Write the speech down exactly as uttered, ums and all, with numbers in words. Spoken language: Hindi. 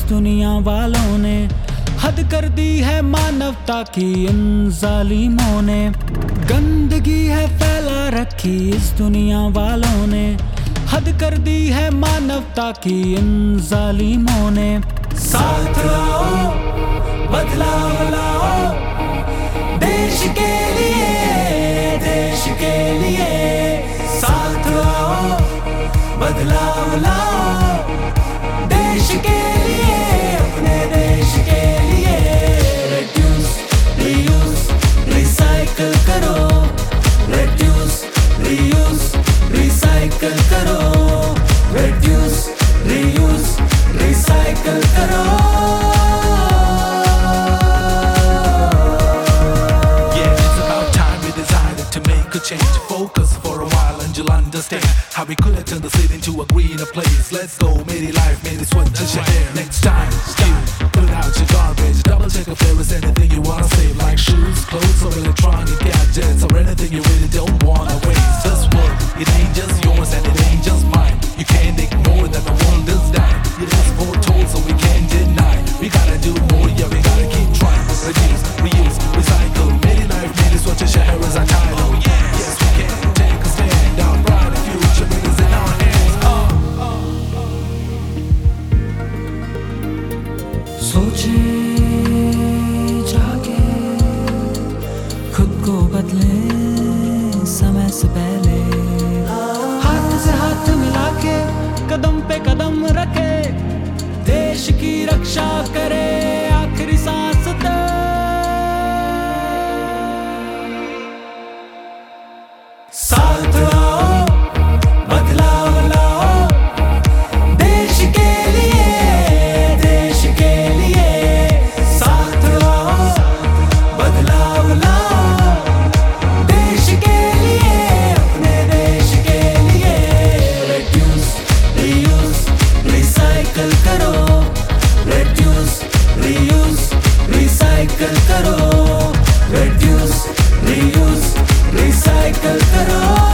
दुनिया वालों ने, हद कर दी है मानवता की इन जालिमों ने। गंदगी है फैला रखी इस दुनिया वालों ने, हद कर दी है मानवता की इन जालिमों ने। साथ आओ बदलाव लाओ, देश के लिए देश के लिए। साथ आओ बदलाव लाओ, देश के लिए अपने देश के लिए। रिड्यूस रीयूज रिसाइकल करो, रिड्यूस रीयूज रिसाइकल करो, रिड्यूस रीयूज रिसाइकल करो। Change focus for a while and you'll understand how we could have turned the city into a greener place. Let's go, made it life, made it switch your hair. Next time, still put out your garbage. Double check if there is anything you wanna save, like shoes, clothes, or electronic gadgets, or anything you really don't wanna waste. This world, it ain't just yours and it ain't just mine. You can't ignore that the world is dying. It is foretold, so we can't deny. We gotta do more, yeah, we gotta keep trying. Reduce, reuse, recycle, made it life, made it switch your hair as our title. सोचे जाके खुद को बदले समय से पहले, हाथ से हाथ मिला के कदम पे कदम रखे, देश की रक्षा करे आखिरी सांस तक। साथ आओ बदलाव लाओ, देश के लिए देश के लिए। साथ आओ बदलाव लाओ, देश के लिए अपने देश के लिए। रिड्यूस रीयूज रिसाइकल करो, रिड्यूस रीयूज रिसाइकल करो, रिड्यूस रीयूज रिसाइकल करो।